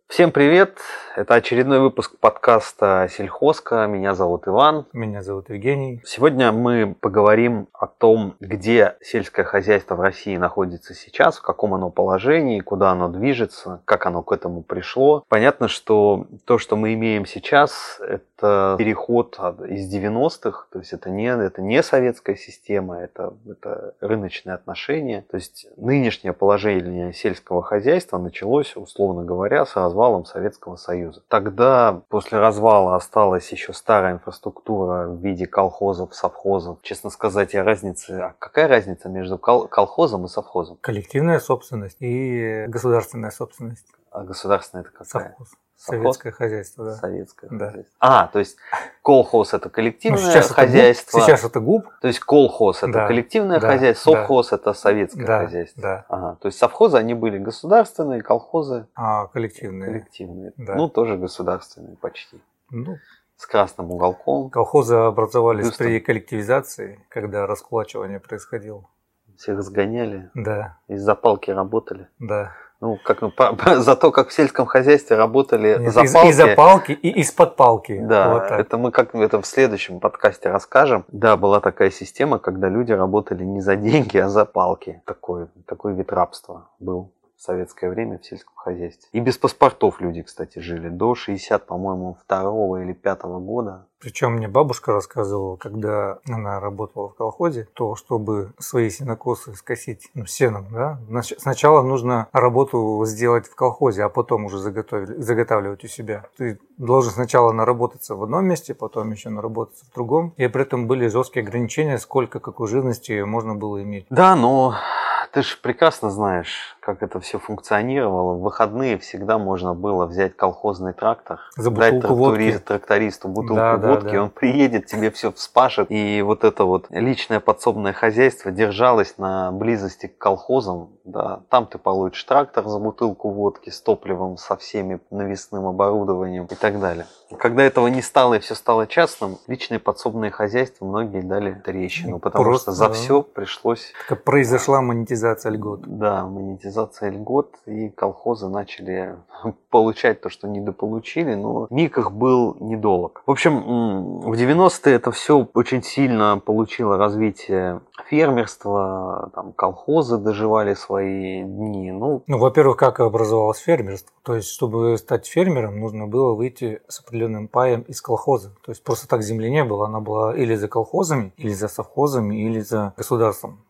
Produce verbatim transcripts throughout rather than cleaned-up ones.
Всем привет! Это очередной выпуск подкаста «Сельхозка». Меня зовут Иван. Меня зовут Евгений. Сегодня мы поговорим о том, где сельское хозяйство в России находится сейчас, в каком оно положении, куда оно движется, как оно к этому пришло. Понятно, что то, что мы имеем сейчас, это переход из девяностых, то есть это не, это не советская система, это, это рыночные отношения. То есть нынешнее положение сельского хозяйства началось, условно говоря, с развалом Советского Союза. Тогда после развала осталась еще старая инфраструктура в виде колхозов, совхозов. Честно сказать, я разницы... А какая разница между кол- колхозом и совхозом? Коллективная собственность и государственная собственность. А государственная это какая? Совхоз. Совхоз? Советское хозяйство, да. Советское Да. хозяйство. А, то есть колхоз это коллективное ну, сейчас хозяйство. Это ГУП, сейчас это ГУП. То есть колхоз это да. коллективное да. хозяйство, совхоз да. это советское да. хозяйство. Да. Ага. То есть совхозы они были государственные, колхозы а, коллективные. коллективные. Да. Ну, тоже государственные почти. Ну, с красным уголком. Колхозы образовались Бюстом. при коллективизации, когда раскулачивание происходило. Всех сгоняли. Да. Из-за палки работали. Да. Ну, как ну, по, по, за то, как в сельском хозяйстве работали Нет, за из, палки. из-за палки и из-под палки. Да, вот так. это мы как это в следующем подкасте расскажем. Да, была такая система, когда люди работали не за деньги, а за палки. Такой, такой вид рабства был в советское время в сельском хозяйстве. И без паспортов люди, кстати, жили до шестьдесят, по-моему, второго или пятого года. Причем мне бабушка рассказывала, когда она работала в колхозе, то чтобы свои сенокосы скосить ну, сеном, да, сначала нужно работу сделать в колхозе, а потом уже заготовить, заготавливать у себя. Ты должен сначала наработаться в одном месте, потом еще наработаться в другом. И при этом были жесткие ограничения, сколько какой живности можно было иметь. Да, но ты же прекрасно знаешь, как это все функционировало. В выходные всегда можно было взять колхозный трактор, За дать бутылку трактори- водки. трактористу бутылку Да, да, водки, да. он приедет, тебе все вспашет. И вот это вот личное подсобное хозяйство держалось на близости к колхозам. Да. Там ты получишь трактор за бутылку водки с топливом, со всеми навесным оборудованием и так далее. И когда этого не стало и все стало частным, личные подсобные хозяйства многие дали трещину, потому Просто, что за да. все пришлось... Как произошла монетизация льгот. Да, монетизация льгот, и колхозы начали получать то, что недополучили, но миг их был недолг. В общем, в девяностые это все очень сильно получило развитие фермерства, там, колхозы доживали свои дни. Ну, Ну, во-первых, как образовалось фермерство? То есть, чтобы стать фермером, нужно было выйти с определенным паем из колхоза. То есть, просто так земли не было. Она была или за колхозами, или за совхозами, или за государством.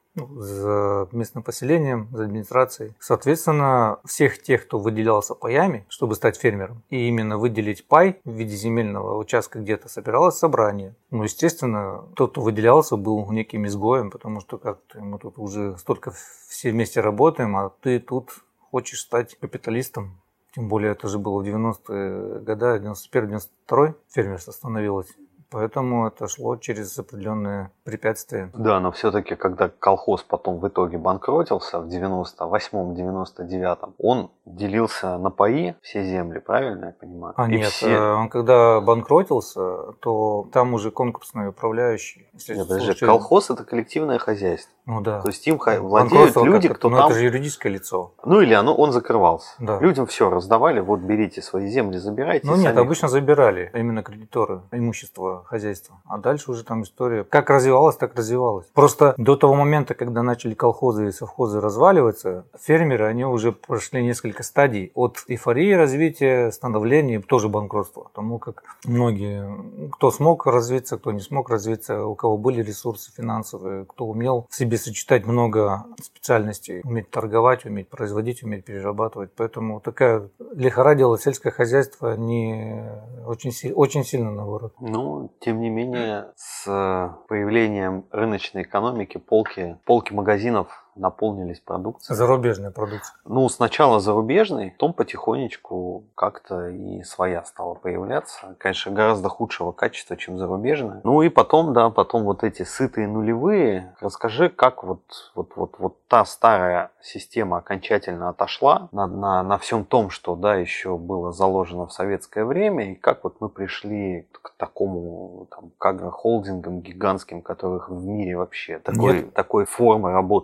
За местным поселением, за администрацией. Соответственно, всех тех, кто выделялся паями, чтобы стать фермером, и именно выделить пай в виде земельного участка где-то, собиралось собрание. Ну, естественно, тот, кто выделялся, был неким изгоем, потому что как-то мы тут уже столько все вместе работаем, а ты тут хочешь стать капиталистом. Тем более, это же было в девяностые годы, девяносто первый девяносто второй фермерство становилось. Поэтому это шло через определенные препятствия. Да, но все-таки, когда колхоз потом в итоге банкротился в девяносто восьмом девяносто девятом, он делился на паи все земли, правильно я понимаю? А И нет, все... он когда банкротился, то там уже конкурсные управляющие. Нет, подожди, колхоз это коллективное хозяйство. Ну да. То есть им владеют люди, как кто ну, там... это же юридическое лицо. Ну или оно, он закрывался. Да. Людям все раздавали, вот берите свои земли, забирайте. Ну нет, сами... обычно забирали именно кредиторы имущество хозяйства. А дальше уже там история как развивалась, так развивалась. Просто до того момента, когда начали колхозы и совхозы разваливаться, фермеры, они уже прошли несколько стадий. От эйфории развития, становления, тоже банкротства. Потому как многие, кто смог развиться, кто не смог развиться, у кого были ресурсы финансовые, кто умел в себе сочетать много специальностей, уметь торговать, уметь производить, уметь перерабатывать. Поэтому такая лихорадила сельское хозяйство не очень, очень сильно наоборот. Ну, тем не менее, с появлением рыночной экономики полки, полки магазинов наполнились продукцией. Зарубежная продукция. Ну, сначала зарубежной, потом потихонечку как-то и своя стала появляться. Конечно, гораздо худшего качества, чем зарубежная. Ну и потом, да, потом вот эти сытые нулевые. Расскажи, как вот, вот, вот, вот та старая система окончательно отошла на, на, на всем том, что, да, еще было заложено в советское время, и как вот мы пришли к такому, там, к агрохолдингам гигантским, которых в мире вообще такой, такой формы работы в сельском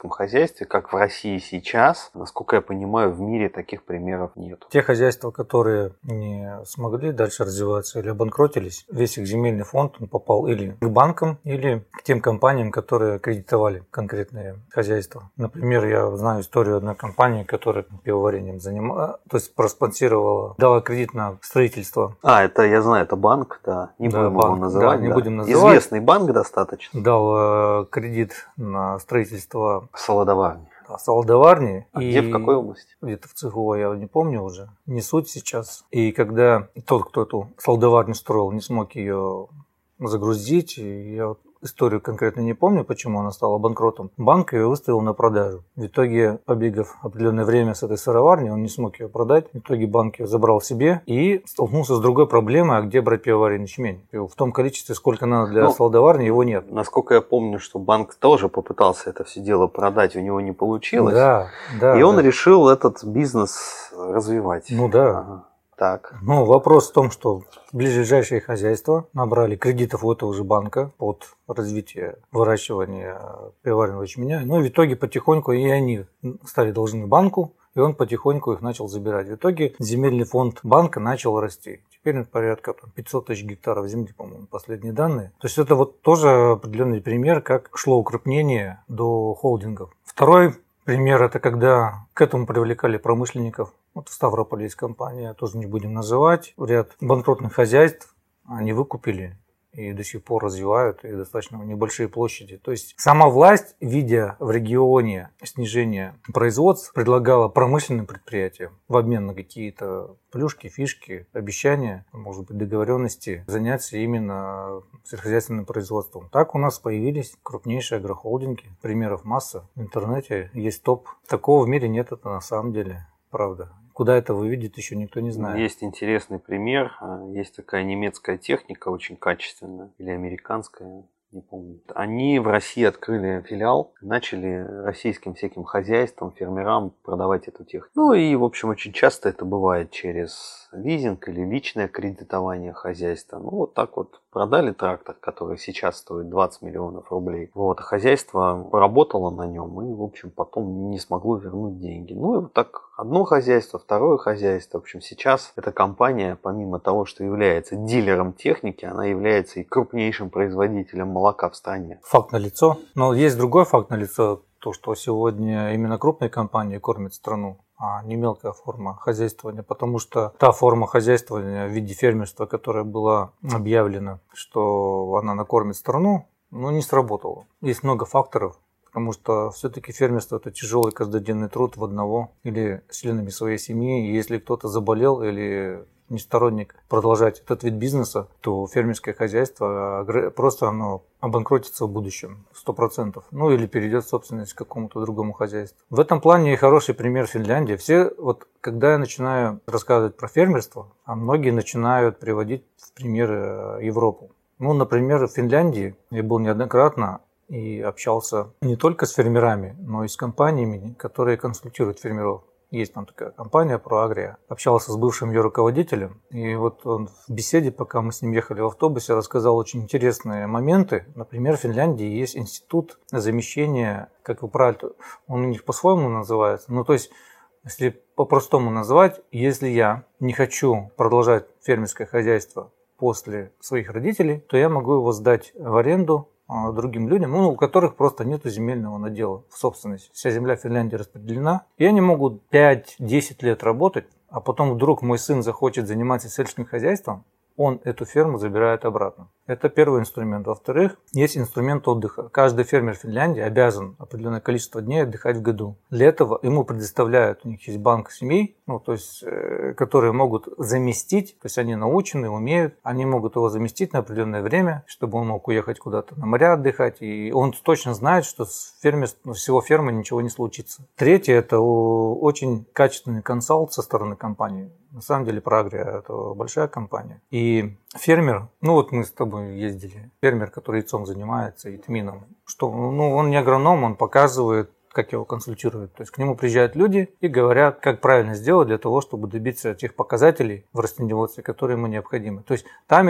сельском хозяйстве, как в России сейчас. Насколько я понимаю, в мире таких примеров нет. Те хозяйства, которые не смогли дальше развиваться или обанкротились, весь их земельный фонд он попал или к банкам, или к тем компаниям, которые кредитовали конкретные хозяйства. Например, я знаю историю одной компании, которая пивоварением занималась, то есть проспонсировала, дала кредит на строительство. А, это я знаю, это банк, да, не Да, будем банк, его называть. да, не да. будем называть. Известный банк достаточно. Дал э, кредит на строительство Солодоварни. Солодоварни. А и где, в какой области? Где-то в Цехово, я не помню уже. Не суть сейчас. И когда тот, кто эту солодоварню строил, не смог ее загрузить, и я вот историю конкретно не помню, почему она стала банкротом, банк ее выставил на продажу. В итоге, побегав определенное время с этой сыроварней, он не смог ее продать. В итоге банк ее забрал себе и столкнулся с другой проблемой, а где брать пивоваренный ячмень. В том количестве, сколько надо для ну, солодоварни, его нет. Насколько я помню, что банк тоже попытался это все дело продать, у него не получилось. Да, да. И он да. решил этот бизнес развивать. Ну да. Ага. Так. Ну, вопрос в том, что ближайшие хозяйства набрали кредитов у этого же банка под развитие выращивания пивоваренного ячменя. Ну, в итоге потихоньку и они стали должны банку, и он потихоньку их начал забирать. В итоге земельный фонд банка начал расти. Теперь порядка пятьсот тысяч гектаров земли, по-моему, последние данные. То есть это вот тоже определенный пример, как шло укрупнение до холдингов. Второй пример – это когда к этому привлекали промышленников. Вот в Ставрополе есть компания, тоже не будем называть. Ряд банкротных хозяйств они выкупили и до сих пор развивают, и достаточно небольшие площади. То есть сама власть, видя в регионе снижение производств, предлагала промышленным предприятиям в обмен на какие-то плюшки, фишки, обещания, может быть, договоренности заняться именно сельскохозяйственным производством. Так у нас появились крупнейшие агрохолдинги. Примеров масса. В интернете есть топ. Такого в мире нет, это на самом деле правда. Куда это выведет, еще никто не знает. Есть интересный пример. Есть такая немецкая техника, очень качественная, или американская, не помню. Они в России открыли филиал, начали российским всяким хозяйствам, фермерам продавать эту технику. Ну и, в общем, очень часто это бывает через лизинг или личное кредитование хозяйства. Ну вот так вот продали трактор, который сейчас стоит двадцать миллионов рублей. Вот, хозяйство поработало на нем и, в общем, потом не смогло вернуть деньги. Ну и вот так одно хозяйство, второе хозяйство. В общем, сейчас эта компания, помимо того, что является дилером техники, она является и крупнейшим производителем молока в стране. Факт налицо. Но есть другой факт налицо. То, что сегодня именно крупные компании кормят страну, а не мелкая форма хозяйствования, потому что та форма хозяйствования в виде фермерства, которая была объявлена, что она накормит страну, ну, не сработала. Есть много факторов, потому что все-таки фермерство – это тяжелый каждодневный труд в одного или с членами своей семьи. И если кто-то заболел или не сторонник продолжать этот вид бизнеса, то фермерское хозяйство просто оно обанкротится в будущем сто процентов. Ну или перейдет в собственность к какому-то другому хозяйству. В этом плане хороший пример Финляндия. Все, вот когда я начинаю рассказывать про фермерство, а многие начинают приводить в пример Европу. Ну, например, в Финляндии я был неоднократно и общался не только с фермерами, но и с компаниями, которые консультируют фермеров. Есть там такая компания ProAgria. Общался с бывшим ее руководителем. И вот он в беседе, пока мы с ним ехали в автобусе, рассказал очень интересные моменты. Например, в Финляндии есть институт замещения, как вы правильно, он у них по-своему называется. Ну, то есть, если по-простому назвать, если я не хочу продолжать фермерское хозяйство после своих родителей, то я могу его сдать в аренду другим людям, ну, у которых просто нет земельного надела в собственности. Вся земля в Финляндии распределена. И они могут пять-десять лет работать, а потом вдруг мой сын захочет заниматься сельским хозяйством, он эту ферму забирает обратно. Это первый инструмент. Во-вторых, есть инструмент отдыха. Каждый фермер в Финляндии обязан определенное количество дней отдыхать в году. Для этого ему предоставляют, у них есть банк семей, ну, то есть, э, которые могут заместить, то есть они научены, умеют, они могут его заместить на определенное время, чтобы он мог уехать куда-то на моря отдыхать, и он точно знает, что с фермер, всего фермы ничего не случится. Третье – это очень качественный консалт со стороны компании. На самом деле ProAgria – это большая компания. И фермер, ну вот мы с тобой ездили, фермер, который яйцом занимается и тмином, что, ну, он не агроном, он показывает, как его консультируют. То есть к нему приезжают люди и говорят, как правильно сделать для того, чтобы добиться тех показателей в растениеводстве, которые ему необходимы. То есть там идет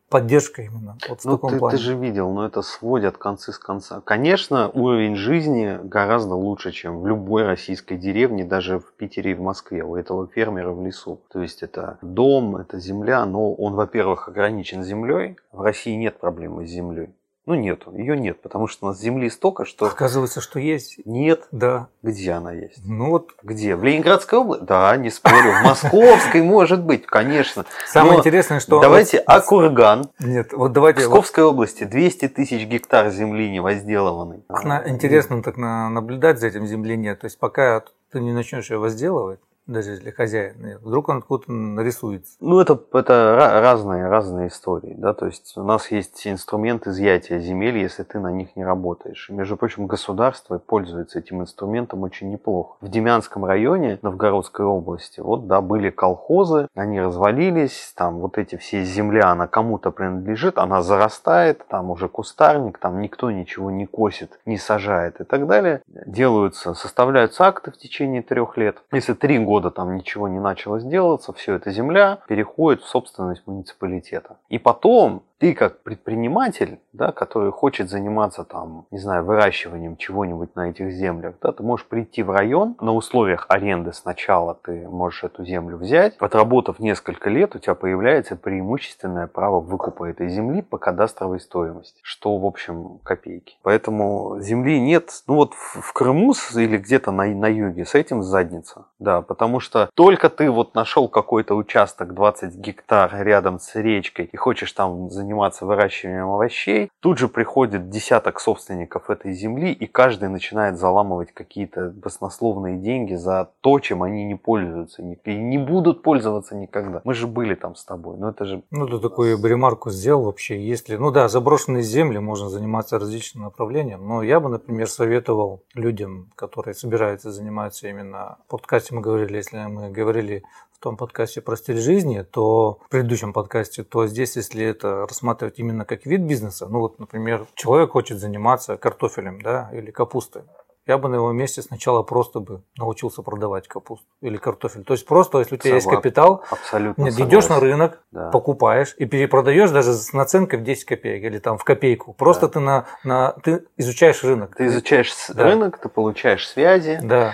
поддержка именно. Вот в Ну, таком ты, плане. ты же видел, но это сводят концы с конца. Конечно, уровень жизни гораздо лучше, чем в любой российской деревне, даже в Питере и в Москве, у этого фермера в лесу. То есть это дом, это земля, но он, во-первых, ограничен землей. В России нет проблемы с землей. Ну, нету, ее нет, потому что у нас земли столько, что... Оказывается, что есть. Нет. Да. Где она есть? Ну вот. Где? В Ленинградской области? Да, не спорю. В Московской может быть, конечно. Самое Но интересное, что... давайте, вот... а курган? Нет, вот давайте... В Псковской области двести тысяч гектар земли невозделанной. На... Интересно так на... наблюдать за этим землением. То есть пока ты не начнешь ее возделывать, даже если хозяин, нет, вдруг он откуда-то нарисуется. Ну, это, это разные, разные истории, да, то есть у нас есть инструмент изъятия земель, если ты на них не работаешь. И, между прочим, государство пользуется этим инструментом очень неплохо. В Демянском районе Новгородской области, вот, да, были колхозы, они развалились, там вот эти все земля, она кому-то принадлежит, она зарастает, там уже кустарник, там никто ничего не косит, не сажает и так далее. Делаются, составляются акты в течение трех лет. Если три года года там ничего не начало делаться, все эта земля переходит в собственность муниципалитета. И потом ты как предприниматель, да, который хочет заниматься там, не знаю, выращиванием чего-нибудь на этих землях, да, ты можешь прийти в район на условиях аренды. Сначала ты можешь эту землю взять, отработав несколько лет, у тебя появляется преимущественное право выкупа этой земли по кадастровой стоимости, что, в общем, копейки. Поэтому земли нет, ну вот в, в Крыму или где-то на, на юге с этим задница, да, потому что только ты вот нашел какой-то участок двадцать гектар рядом с речкой и хочешь там заниматься заниматься выращиванием овощей, тут же приходит десяток собственников этой земли, и каждый начинает заламывать какие-то баснословные деньги за то, чем они не пользуются и не будут пользоваться никогда. Мы же были там с тобой, но это же... Ну, ты такую ремарку сделал вообще, если... Ну да, заброшенные земли, можно заниматься различным направлением, но я бы, например, советовал людям, которые собираются заниматься именно... В подкасте мы говорили, если мы говорили в том подкасте про стиль жизни, то в предыдущем подкасте, то здесь, если это рассматривать именно как вид бизнеса, ну вот, например, человек хочет заниматься картофелем, да, или капустой, я бы на его месте сначала просто бы научился продавать капусту или картофель. То есть просто, если у тебя есть капитал, абсолютно нет, идешь на рынок, да. покупаешь и перепродаешь даже с наценкой в десять копеек или там в копейку. Просто да. ты, на, на, ты изучаешь рынок. Ты изучаешь да. рынок, ты получаешь связи. Да.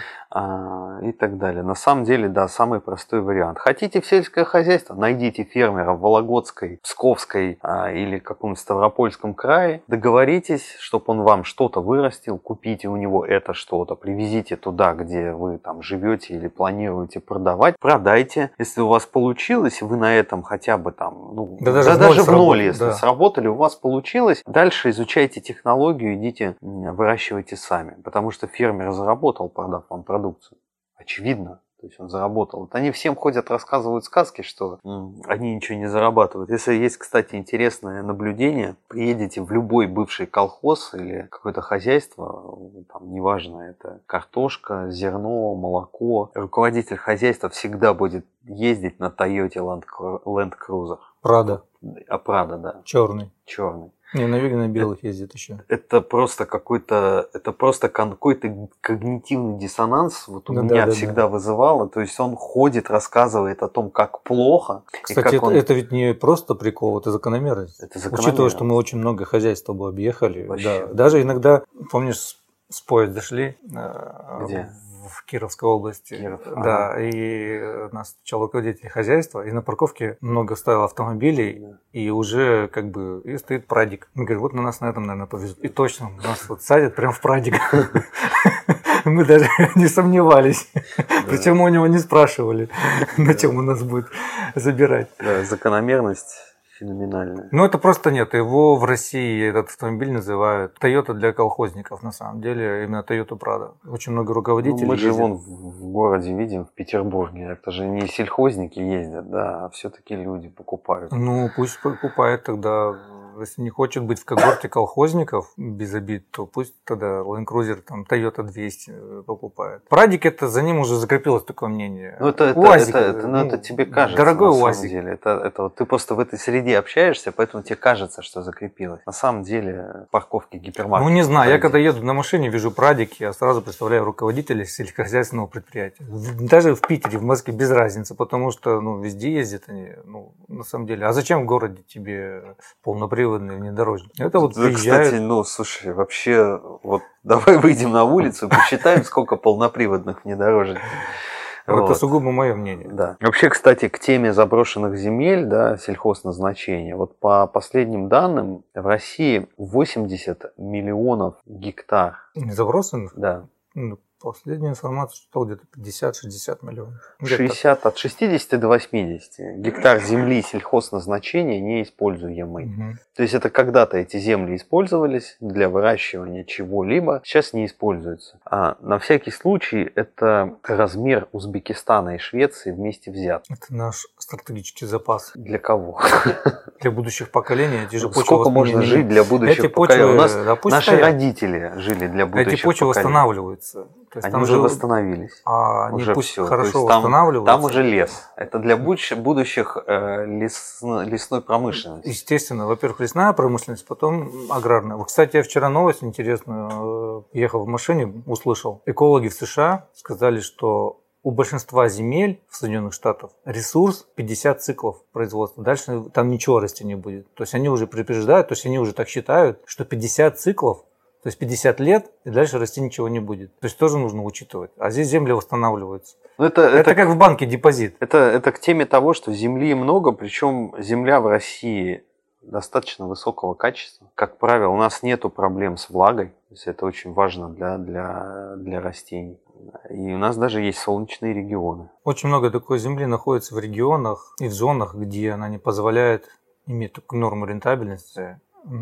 И так далее. На самом деле, да, самый простой вариант. Хотите в сельское хозяйство? Найдите фермера в Вологодской, Псковской а, или каком-нибудь Ставропольском крае. Договоритесь, чтобы он вам что-то вырастил, купите у него это что-то, привезите туда, где вы там живете или планируете продавать, продайте. Если у вас получилось, вы на этом хотя бы там, ну, да, даже, да, в даже в ноль, если да. сработали, у вас получилось, дальше изучайте технологию, идите выращивайте сами, потому что фермер заработал, продав вам продукт. Продукцию. Очевидно. То есть он заработал. Вот они всем ходят, рассказывают сказки, что м, они ничего не зарабатывают. Если есть, кстати, интересное наблюдение, приедете в любой бывший колхоз или какое-то хозяйство, там, неважно, это картошка, зерно, молоко, руководитель хозяйства всегда будет ездить на Toyota Land Cruiser. Прада. А Прада, да. Черный. Черный. Не, на юге на белых ездит еще. Это просто какой-то, это просто какой-то когнитивный диссонанс вот у да, меня да, всегда да. вызывало. То есть он ходит, рассказывает о том, как плохо. Кстати, как это, он... это ведь не просто прикол, это закономерность. Это закономерность. Учитывая, что мы очень много хозяйств с тобой объехали. Вообще. Да. Даже иногда, помнишь, с поезд дошли. Где? В Кировской области. Киров. Да, ага. и нас встречал руководитель хозяйства, и на парковке много стояло автомобилей, да. и уже как бы и стоит прадик. Мы говорим, вот на нас на этом, наверное, повезут. И точно, нас вот садят прям в прадик. Мы даже не сомневались. Причем у него не спрашивали, на чем он нас будет забирать. Да, закономерность феноменальная. Ну, это просто нет. Его в России этот автомобиль называют Toyota для колхозников, на самом деле. Именно Toyota Prado. Очень много руководителей. Ну, мы же ездят. вон в городе видим, в Петербурге. Это же не сельхозники ездят, да, а все-таки люди покупают. Ну, пусть покупают тогда. Если не хочет быть в когорте колхозников без обид, то пусть тогда Land Cruiser, там, Toyota двести покупает. Прадик, это за ним уже закрепилось такое мнение. Ну, это, это, УАЗик, это, это, ну, ну, это тебе кажется, дорогой на самом УАЗик. деле. Это, это вот ты просто в этой среде общаешься, поэтому тебе кажется, что закрепилось. На самом деле парковки гипермаркетов. Ну, не знаю, я когда еду на машине, вижу Прадик, я сразу представляю руководителя сельскохозяйственного предприятия. Даже в Питере, в Москве без разницы, потому что ну, везде ездят они, ну, на самом деле. А зачем в городе тебе полноприводный внедорожник? Это вот Да, приезжают... кстати, ну, слушай, вообще, вот давай выйдем на улицу и посчитаем, сколько полноприводных внедорожников. Это Вот. сугубо мое мнение. Да. Вообще, кстати, к теме заброшенных земель, да, сельхозназначения. Вот по последним данным, в России восемьдесят миллионов гектар. Не забросанных? Да. Ну, последняя информация, что где-то пятьдесят-шестьдесят миллионов. Где-то шестьдесят, от шестидесяти до восьмидесяти гектар земли сельхозназначения неиспользуемой. Угу. То есть это когда-то эти земли использовались для выращивания чего-либо, сейчас не используются. А на всякий случай это размер Узбекистана и Швеции вместе взят. Это наш стратегический запас. Для кого? Для будущих поколений. Эти же почвы Сколько можно не- жить для будущих Эти поколений? почвы, У нас да, пусть наши стоят. родители жили для будущих Эти почвы поколений. восстанавливаются. То есть Они там уже же- восстановились. А они Уже пусть всё. То хорошо есть там, восстанавливаются. там уже лес. Это для будущих, будущих э, лесно- лесной промышленности. Естественно, во-первых, лесная промышленность, потом аграрная. Вот, кстати, я вчера новость интересную, э, ехал в машине, услышал. Экологи в США сказали, что у большинства земель в Соединенных Штатах ресурс пятьдесят циклов производства. Дальше там ничего расти не будет. То есть они уже предупреждают, то есть они уже так считают, что пятьдесят циклов, то есть пятьдесят лет, и дальше расти ничего не будет. То есть тоже нужно учитывать. А здесь земли восстанавливаются. Ну, это, Это, это, как в банке депозит. это, это к теме того, что земли много, причем земля в России достаточно высокого качества. Как правило, у нас нету проблем с влагой. То есть это очень важно для, для, для растений. И у нас даже есть солнечные регионы. Очень много такой земли находится в регионах и в зонах, где она не позволяет иметь такую норму рентабельности,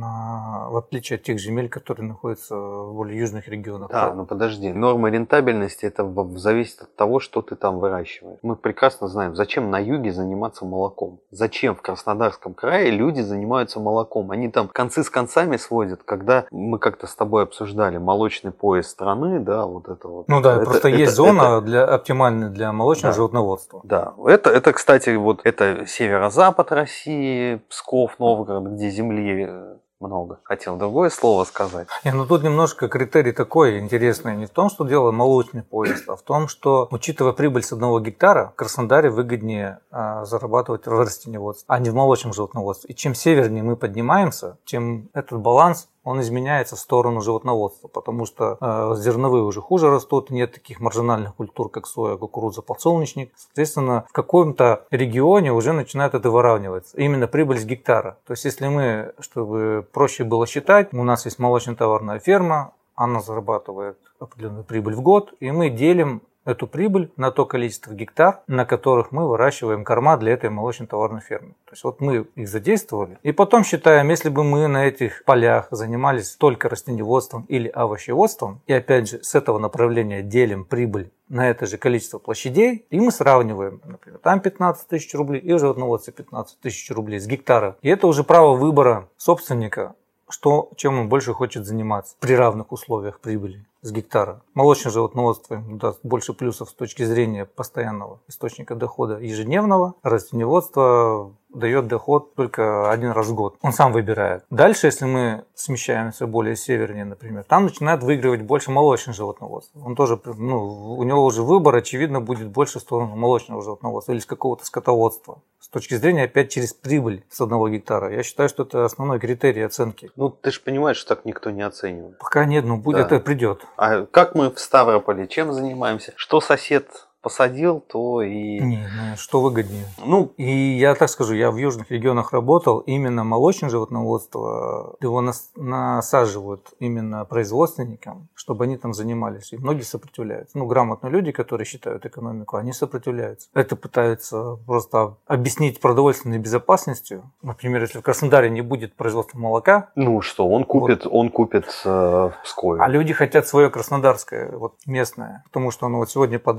на, в отличие от тех земель, которые находятся в более южных регионах. Да, ну подожди. Норма рентабельности это в- зависит от того, что ты там выращиваешь. Мы прекрасно знаем, зачем на юге заниматься молоком. Зачем в Краснодарском крае люди занимаются молоком. Они там концы с концами сводят, когда мы как-то с тобой обсуждали молочный пояс страны, да, вот это вот. Ну да, Это- просто это- есть это- зона для, оптимальная для молочного Да. животноводства. Да, это, это, кстати, вот это северо-запад России, Псков, Новгород, где земли э, много. Хотел другое слово сказать. Не, ну тут немножко критерий такой интересный. Не в том, что дело молочный пояс, а в том, что, учитывая прибыль с одного гектара, в Краснодаре выгоднее а, зарабатывать в растениеводстве, а не в молочном животноводстве. И чем севернее мы поднимаемся, тем этот баланс он изменяется в сторону животноводства, потому что э, зерновые уже хуже растут, нет таких маржинальных культур, как соя, кукуруза, подсолнечник. Соответственно, в каком-то регионе уже начинает это выравниваться. Именно прибыль с гектара. То есть, если мы, чтобы проще было считать, у нас есть молочно-товарная ферма, она зарабатывает определенную прибыль в год, и мы делим эту прибыль на то количество гектар, на которых мы выращиваем корма для этой молочно-товарной фермы. То есть вот мы их задействовали. И потом считаем, если бы мы на этих полях занимались только растениеводством или овощеводством, и опять же с этого направления делим прибыль на это же количество площадей, и мы сравниваем, например, там пятнадцать тысяч рублей и в животноводстве пятнадцать тысяч рублей с гектара. И это уже право выбора собственника, что, чем он больше хочет заниматься при равных условиях прибыли с гектара. Молочное животноводство ему даст больше плюсов с точки зрения постоянного источника дохода ежедневного. Растениеводство дает доход только один раз в год. Он сам выбирает. Дальше, если мы смещаемся более севернее, например, там начинает выигрывать больше молочное животноводство. Он тоже, ну, у него уже выбор, очевидно, будет больше в сторону молочного животноводства или с какого-то скотоводства. С точки зрения, опять, через прибыль с одного гектара. Я считаю, что это основной критерий оценки. Ну, ты же понимаешь, что так никто не оценивает. Пока нет, но будет, Да. это придет. А как мы в Ставрополе чем занимаемся? Что сосед посадил, то и... Не, ну, что выгоднее. Ну, И я так скажу, я в южных регионах работал, именно молочное животноводство, его нас- насаживают именно производственникам, чтобы они там занимались. И многие сопротивляются. Ну, грамотные люди, которые считают экономику, они сопротивляются. Это пытаются просто объяснить продовольственной безопасностью. Например, если в Краснодаре не будет производства молока, ну что, он купит, он купит э, в Пскове. а люди хотят свое краснодарское, вот местное, потому что оно вот сегодня подоели, завтра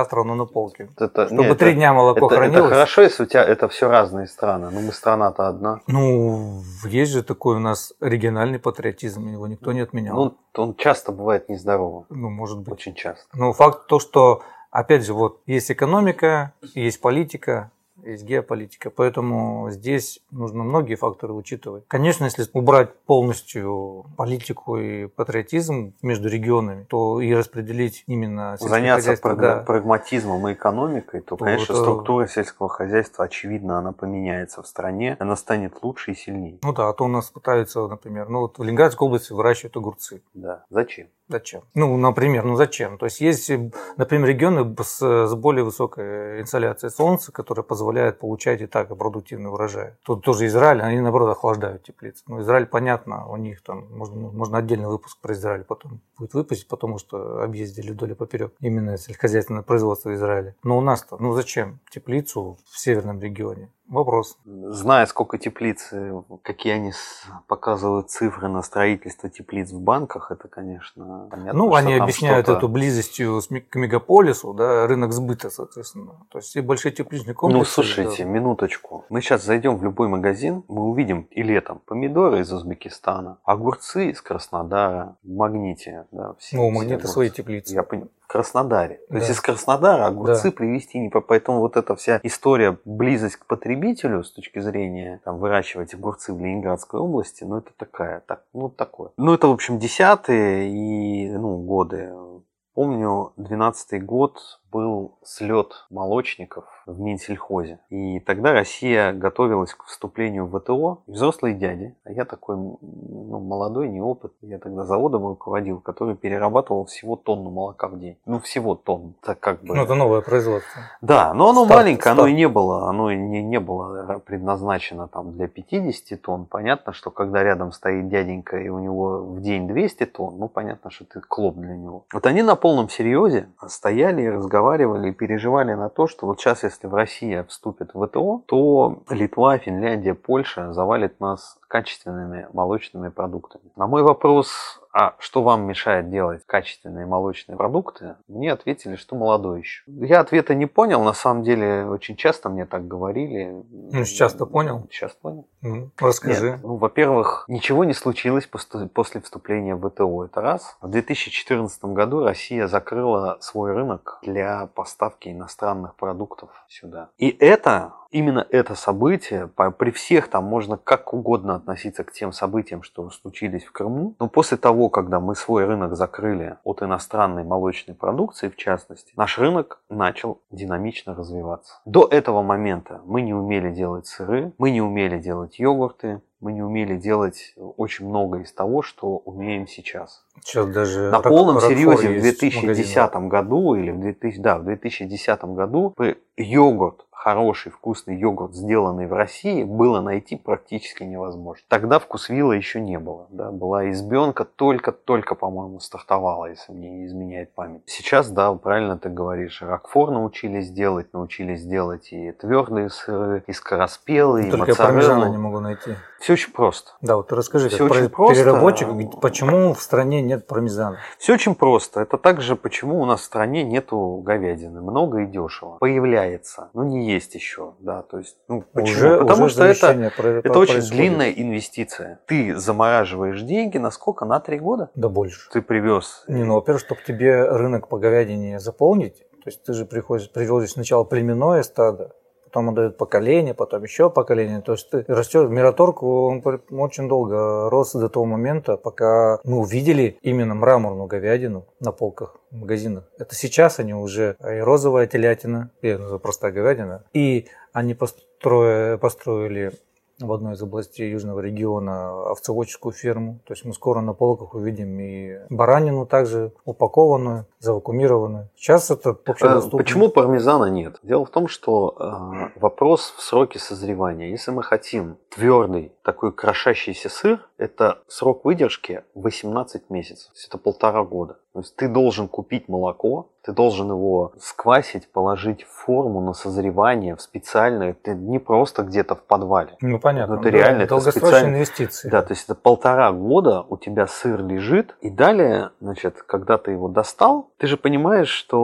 завтра оно на полке. Это, Чтобы нет, три это, дня молоко это, хранилось. Это хорошо, если у тебя это все разные страны. Но мы страна-то одна. Ну, есть же такой у нас региональный патриотизм, его никто не отменял. Ну, он часто бывает нездоровым. Ну, может быть. Очень часто. Но факт то, что, опять же, вот есть экономика, есть политика, есть геополитика, поэтому здесь нужно многие факторы учитывать. Конечно, если убрать полностью политику и патриотизм между регионами, то и распределить именно заняться сельскохозяйство, праг- да, прагматизмом и экономикой, то, То конечно, это- структура сельского хозяйства, очевидно, она поменяется в стране, она станет лучше и сильнее. Ну да, а то у нас пытаются, например, ну вот в Ленинградской области выращивают огурцы. Да. Зачем? Зачем? Ну, например, ну зачем? То есть есть, например, регионы с, с более высокой инсоляцией солнца, которые позволяют получать и так продуктивный урожай. Тут тоже Израиль, они наоборот охлаждают теплицы. Ну, Израиль, понятно, у них там, можно, можно отдельный выпуск про Израиль потом будет выпустить, потому что объездили вдоль и поперек именно сельскохозяйственное производство Израиля. Но у нас-то, ну зачем теплицу в северном регионе? Вопрос. Зная, сколько теплиц, какие они с- показывают цифры на строительство теплиц в банках, это, конечно, понятно. Ну, что они там объясняют что-то- эту близостью с ми- к мегаполису, да, рынок сбыта, соответственно. То есть все большие тепличные комплексы. Ну, слушайте, да. минуточку. Мы сейчас зайдем в любой магазин, мы увидим и летом помидоры из Узбекистана, огурцы из Краснодара, в Магните. Да, все, Ну, у все Магнита огурцы. свои теплицы. Я понимаю. В Краснодаре. То Да. есть из Краснодара огурцы Да. привезти не по... Поэтому вот эта вся история, близость к потребителю с точки зрения там, выращивать огурцы в Ленинградской области, ну это такая, так, ну такое. Ну это, в общем, десятые и ну, годы. Помню, двенадцатый год был слет молочников в Минсельхозе. И тогда Россия готовилась к вступлению в ВТО. Взрослые дяди, а я такой ну, молодой, неопытный, я тогда заводом руководил, который перерабатывал всего тонну молока в день. Ну, всего тонну. Так как бы... Ну, это новое производство. Да, но оно Старт, маленькое, оно старт. и не было, оно и не, не было предназначено там для пятидесяти тонн. Понятно, что когда рядом стоит дяденька и у него в день двести тонн, ну понятно, что ты клоп для него. Вот они на полном серьезе стояли и разговаривали и переживали на то, что вот сейчас, если в Россия вступит в ВТО, то Литва, Финляндия, Польша завалит нас качественными молочными продуктами. На мой вопрос, а что вам мешает делать качественные молочные продукты, мне ответили, что молодой еще. Я ответа не понял, на самом деле очень часто мне так говорили. Ну, сейчас-то понял. Сейчас понял. Ну, расскажи. Нет, ну, во-первых, ничего не случилось после, после вступления в ВТО, это раз. В две тысячи четырнадцатом году Россия закрыла свой рынок для поставки иностранных продуктов сюда. И это, именно это событие, по- при всех там можно как угодно относиться к тем событиям, что случились в Крыму, но после того, когда мы свой рынок закрыли от иностранной молочной продукции, в частности, наш рынок начал динамично развиваться. До этого момента мы не умели делать сыры, мы не умели делать йогурты, мы не умели делать очень много из того, что умеем сейчас. Сейчас даже На рак- полном ракфор серьезе в есть две в тысячи магазинах. десятом году или в, две тысячи, да, в две тысячи десятом году йогурт, хороший вкусный йогурт, сделанный в России, было найти практически невозможно. Тогда вкусвилла еще не было. Да, была избенка, только-только, по-моему, стартовала, если мне не изменяет память. Сейчас, да, правильно ты говоришь, ракфор научились делать, научились делать и твердые сыры, и скороспелые, и Только я пармезана не моцареллу. могу найти. Все очень просто. Да, вот расскажи, Всё как очень про- просто. переработчик, почему в стране нет пармезана? Все очень просто. Это также, почему у нас в стране нету говядины. Много и дешево. Появляется, но не есть еще. Да, то есть, ну, почему? Уже, Потому уже что это, замещение про- это очень происходит. длинная инвестиция. Ты замораживаешь деньги на сколько? На три года? Да больше. Ты привез. Не, ну, во-первых, чтобы тебе рынок по говядине заполнить, то есть ты же приходишь, приводишь сначала племенное стадо, потом он дает поколение, потом еще поколение. То есть ты растешь. Мираторг, он очень долго рос до того момента, пока мы увидели именно мраморную говядину на полках в магазинах. Это сейчас они уже и розовая телятина, и ну, простая говядина, и они построили, построили в одной из областей южного региона овцеводческую ферму. То есть мы скоро на полках увидим и баранину также упакованную, завакуумированную. Сейчас это общедоступно. Почему пармезана нет? Дело в том, что э, вопрос в сроке созревания. Если мы хотим твердый, такой крошащийся сыр, это срок выдержки восемнадцать месяцев. То есть это полтора года. То есть ты должен купить молоко, ты должен его сквасить, положить в форму на созревание, в специальное. Это не просто где-то в подвале. Ну понятно. Это реально, это долгосрочные специально. инвестиции. Да, то есть это полтора года у тебя сыр лежит, и далее, значит, когда ты его достал, ты же понимаешь, что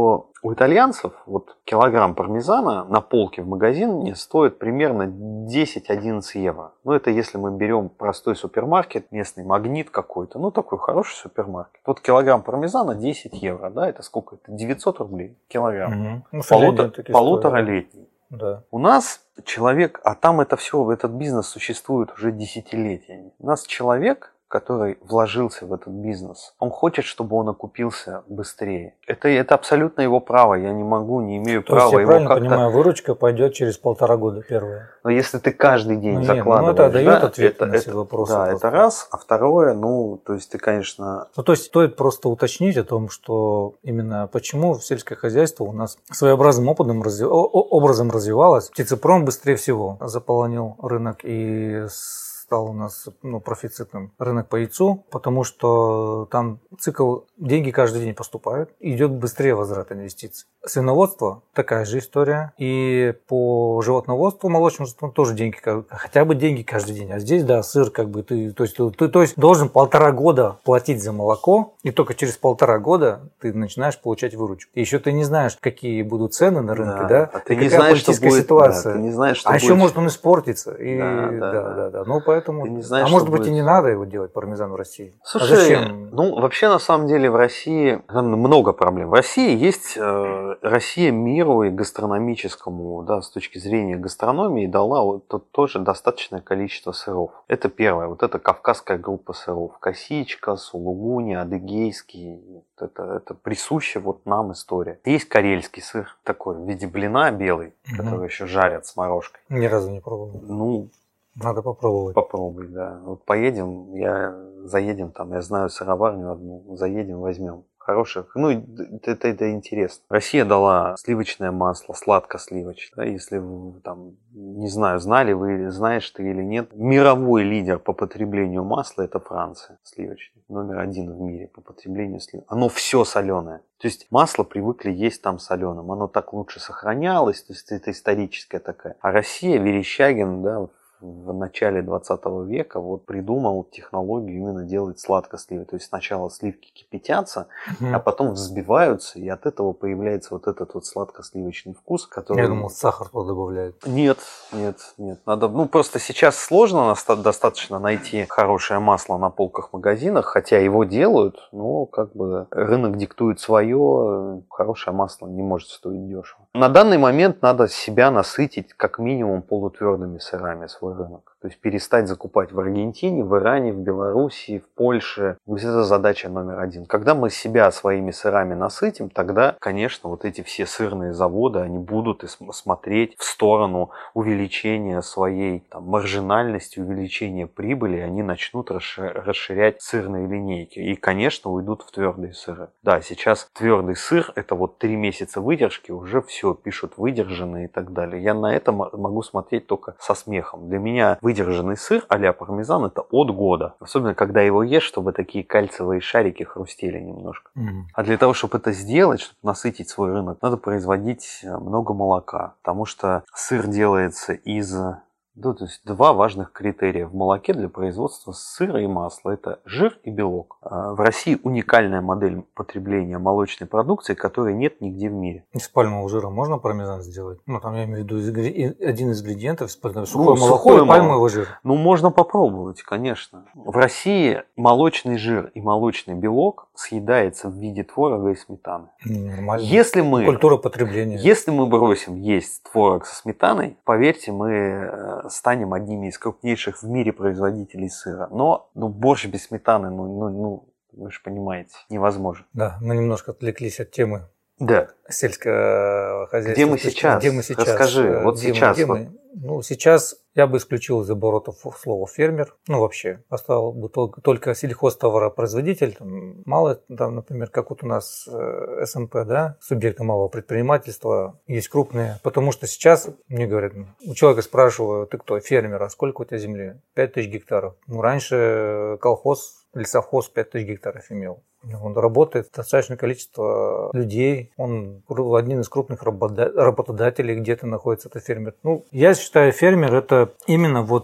У итальянцев вот килограмм пармезана на полке в магазине стоит примерно десять-одиннадцать евро. Ну, это если мы берем простой супермаркет, местный Магнит какой-то, ну, такой хороший супермаркет. Вот килограмм пармезана десять евро, да, это сколько? Это девятьсот рублей килограмм. Угу. Ну, Полутор, полуторалетний. Да. У нас человек, а там это все, этот бизнес существует уже десятилетиями. У нас человек, который вложился в этот бизнес, он хочет, чтобы он окупился быстрее. Это, это абсолютно его право. Я не могу, не имею То права есть, я его правильно как-то... понимаю, выручка пойдет через полтора года первая. Но если ты каждый день ну, закладываешь... Ну, это дает да, ответ это, на все это, вопросы. Да, просто. это раз. А второе, ну, то есть ты, конечно... Ну, то есть стоит просто уточнить о том, что именно почему сельское хозяйство у нас своеобразным опытом, разви... образом развивалось. Птицепром быстрее всего заполонил рынок и стал у нас ну, профицитным рынок по яйцу, потому что там цикл, деньги каждый день поступают, идет быстрее возврат инвестиций. Свиноводство такая же история, и по животноводству, молочному тоже деньги, хотя бы деньги каждый день, а здесь, да, сыр, как бы ты, то есть, ты, то есть должен полтора года платить за молоко, и только через полтора года ты начинаешь получать выручку. И еще ты не знаешь, какие будут цены на рынке, да, да? А ты не знаешь, что будет, ситуация. Да, ты не знаешь, что а будет... еще может он испортиться. И, да, да, да, да, да. да. Ну, поэтому... Не знаешь, а может быть будет... и не надо его делать, пармезан в России. Слушай, а зачем? Ну, вообще, на самом деле, в России там много проблем. В России есть... Э, Россия миру и гастрономическому, да, с точки зрения гастрономии, дала вот, тут тоже достаточное количество сыров. Это первое. Вот это кавказская группа сыров. Косичка, сулугуни, адыгейский. Это, это присуща вот нам история. Есть карельский сыр, такой в виде блина белый, угу. который еще жарят с морожкой. Ни разу не пробовал. Ну, надо попробовать. Попробуй, да. Вот поедем, я заедем там, я знаю сыроварню одну, заедем, возьмем. Хороших. Ну, это, это, это интересно. Россия дала сливочное масло, сладко-сливочное. Если вы там, не знаю, знали вы или знаешь ты или нет, мировой лидер по потреблению масла это Франция сливочное. Номер один в мире по потреблению слив. Оно все соленое. То есть масло привыкли есть там соленым. Оно так лучше сохранялось. То есть это историческая такая. А Россия, Верещагин, да, в начале двадцатого века вот придумал технологию именно делать сладко-сливы. То есть сначала сливки кипятятся, mm-hmm. а потом взбиваются, и от этого появляется вот этот вот сладко-сливочный вкус, который... Я думал, сахар туда добавляют. Нет, нет, нет. Надо... Ну, просто сейчас сложно достаточно найти хорошее масло на полках в магазинах, хотя его делают, но как бы рынок диктует свое, хорошее масло не может стоить дешево. На данный момент надо себя насытить как минимум полутвердыми сырами свой рынок. То есть перестать закупать в Аргентине, в Иране, в Белоруссии, в Польше. Вот это задача номер один. Когда мы себя своими сырами насытим, тогда, конечно, вот эти все сырные заводы, они будут смотреть в сторону увеличения своей там, маржинальности, увеличения прибыли, они начнут расширять сырные линейки. И, конечно, уйдут в твердые сыры. Да, сейчас твердый сыр, это вот три месяца выдержки, уже все пишут выдержанные и так далее. Я на это могу смотреть только со смехом. Для меня выдержанный сыр а-ля пармезан это от года. Особенно, когда его ешь, чтобы такие кальциевые шарики хрустели немножко. Mm-hmm. А для того, чтобы это сделать, чтобы насытить свой рынок, надо производить много молока. Потому что сыр делается из... Да, то есть два важных критерия в молоке для производства сыра и масла. Это жир и белок. В России уникальная модель потребления молочной продукции, которой нет нигде в мире. Из пальмового жира можно пармезан сделать? Ну, там я имею в виду один из ингредиентов, сухое ну, молоко сухое и пальмовый жир. Ну, можно попробовать, конечно. В России молочный жир и молочный белок съедается в виде творога и сметаны. Нормально. Если мы, Культура потребления. Если мы бросим есть творог со сметаной, поверьте, мы станем одними из крупнейших в мире производителей сыра. Но ну, борщ без сметаны, ну, ну, ну, вы же понимаете, невозможно. Да, мы немножко отвлеклись от темы. Да. Сельского хозяйства. Где мы сейчас? Где мы сейчас? Расскажи, вот где сейчас. Мы, где мы? Ну, сейчас я бы исключил из оборота слово фермер. Ну, вообще, оставил бы только, только сельхозтоваропроизводитель. Там, мало, там, например, как вот у нас э, эс эм пэ, да, субъекты малого предпринимательства, есть крупные. Потому что сейчас, мне говорят, у человека спрашиваю, ты кто, фермер, а сколько у тебя земли? пять тысяч гектаров. Ну, раньше колхоз или совхоз пять тысяч гектаров имел. Он работает достаточное количество людей. Он один из крупных работодателей, где-то находится этот фермер. Ну, я считаю, фермер это именно вот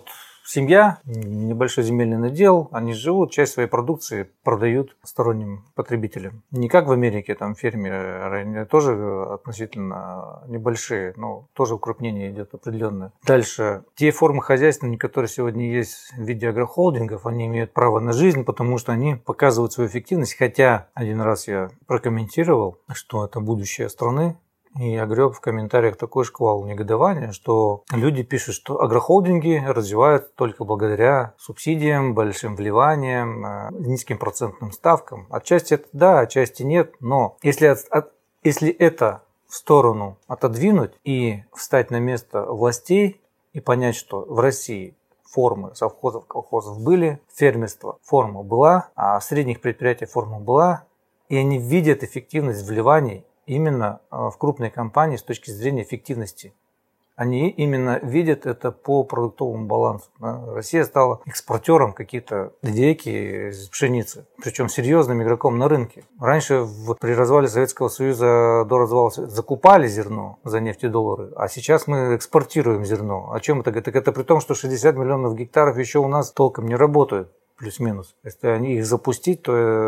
семья, небольшой земельный надел, они живут, часть своей продукции продают сторонним потребителям. Не как в Америке, там фермеры они тоже относительно небольшие, но тоже укрупнение идет определенное. Дальше, те формы хозяйства, которые сегодня есть в виде агрохолдингов, они имеют право на жизнь, потому что они показывают свою эффективность, хотя один раз я прокомментировал, что это будущее страны, и я греб в комментариях такой шквал негодования, что люди пишут, что агрохолдинги развивают только благодаря субсидиям, большим вливаниям, низким процентным ставкам. Отчасти это да, отчасти нет, но если, от, от, если это в сторону отодвинуть и встать на место властей и понять, что в России формы совхозов, колхозов были, фермерство форма была, а в средних предприятиях форма была, и они видят эффективность вливаний именно в крупные компании с точки зрения эффективности. Они именно видят это по продуктовому балансу. Россия стала экспортером какие-то двейки из пшеницы, причем серьезным игроком на рынке. Раньше в, при развале Советского Союза до развала закупали зерно за нефтедоллары, а сейчас мы экспортируем зерно. О чем это? Так это при том, что шестьдесят миллионов гектаров еще у нас толком не работают. Плюс-минус. Если они их запустить,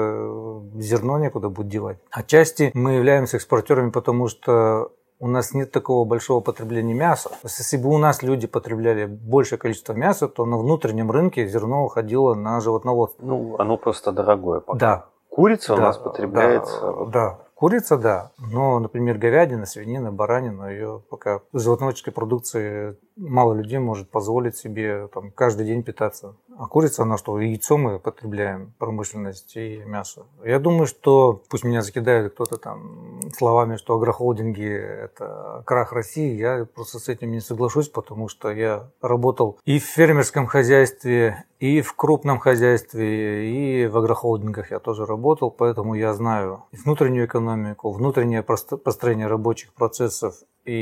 то зерно некуда будет девать. Отчасти мы являемся экспортерами, потому что у нас нет такого большого потребления мяса. То есть, если бы у нас люди потребляли большее количество мяса, то на внутреннем рынке зерно уходило на животноводство. Ну, оно просто дорогое пока. Да. Курица да, у нас потребляется. Да, да. Курица, да. Но, например, говядина, свинина, баранина, ее пока в животноводческой продукции мало людей может позволить себе там, каждый день питаться. А курица, она что, яйцо мы потребляем, промышленность и мясо. Я думаю, что, пусть меня закидают кто-то там словами, что агрохолдинги – это крах России, я просто с этим не соглашусь, потому что я работал и в фермерском хозяйстве, и в крупном хозяйстве, и в агрохолдингах я тоже работал, поэтому я знаю и внутреннюю экономику, внутреннее построение рабочих процессов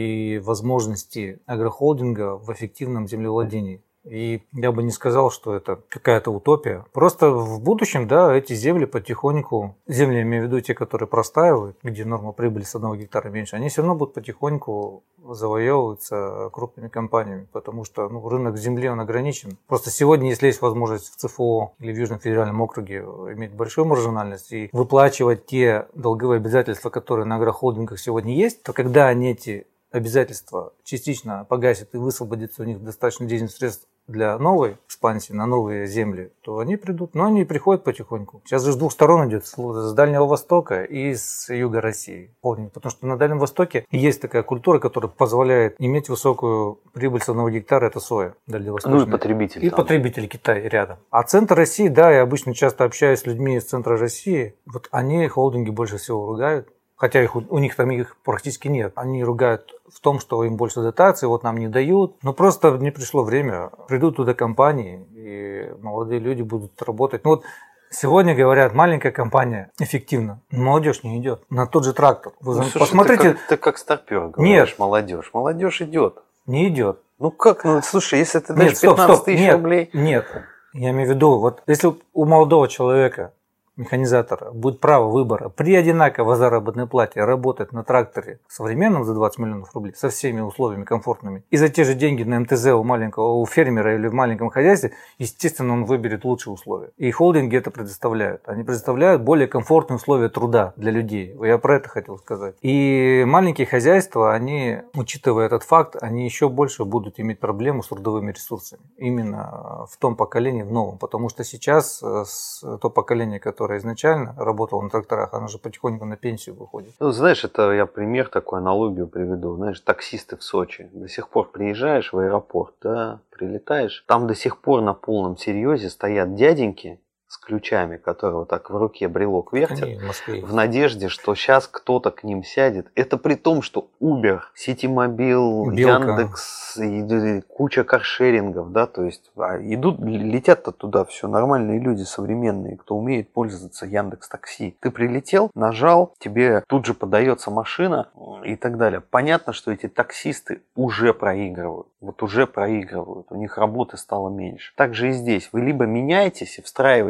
и возможности агрохолдинга в эффективном землевладении. И я бы не сказал, что это какая-то утопия. Просто в будущем, да, эти земли потихоньку, земли, я имею в виду те, которые простаивают, где норма прибыли с одного гектара меньше, они все равно будут потихоньку завоевываться крупными компаниями, потому что ну, рынок земли, он ограничен. Просто сегодня, если есть возможность в ЦФО или в Южном федеральном округе иметь большую маржинальность и выплачивать те долговые обязательства, которые на агрохолдингах сегодня есть, то когда они эти обязательства частично погасят и высвободится у них достаточно денежных средств для новой экспансии на новые земли, то они придут. Но они приходят потихоньку. Сейчас же с двух сторон идет, с Дальнего Востока и с юга России. Потому что на Дальнем Востоке есть такая культура, которая позволяет иметь высокую прибыль с одного гектара, это соя дальневосточная. Ну и потребитель. И там. потребитель Китай рядом. А центр России, да, я обычно часто общаюсь с людьми из центра России, вот они холдинги больше всего ругают. Хотя их, у них там их практически нет. Они ругают в том, что им больше дотаций, вот нам не дают. Но просто не пришло время. Придут туда компании, и молодые люди будут работать. Ну вот сегодня говорят, маленькая компания эффективна. Молодежь не идет. На тот же трактор. Вы ну, слушай, посмотрите. Ты как, ты как старпер говоришь, нет. молодежь. Молодежь идет. Не идет. Ну как? Ну слушай, если ты дашь пятнадцать тысяч нет, рублей. Нет. Я имею в виду, вот если у молодого человека, механизатора, будет право выбора при одинаковой заработной плате работать на тракторе современном за двадцать миллионов рублей со всеми условиями комфортными и за те же деньги на эм тэ зэ у маленького, у фермера или в маленьком хозяйстве, естественно, он выберет лучшие условия. И холдинги это предоставляют. Они предоставляют более комфортные условия труда для людей. Я про это хотел сказать. И маленькие хозяйства, они, учитывая этот факт, они еще больше будут иметь проблему с трудовыми ресурсами. Именно в том поколении, в новом. Потому что сейчас то поколение, которое изначально работала на тракторах, она же потихоньку на пенсию выходит. Ну, знаешь, это я пример, такую аналогию приведу. Знаешь, таксисты в Сочи. До сих пор приезжаешь в аэропорт, да, прилетаешь. Там до сих пор на полном серьезе стоят дяденьки с ключами, которые вот так в руке брелок вертят, в, в надежде, что сейчас кто-то к ним сядет. Это при том, что Uber, Ситимобил, Яндекс, и куча каршерингов, да, то есть идут, летят-то туда все нормальные люди современные, кто умеет пользоваться Яндекс.Такси. Ты прилетел, нажал, тебе тут же подается машина и так далее. Понятно, что эти таксисты уже проигрывают, вот уже проигрывают, у них работы стало меньше. Так же и здесь. Вы либо меняетесь и встраиваете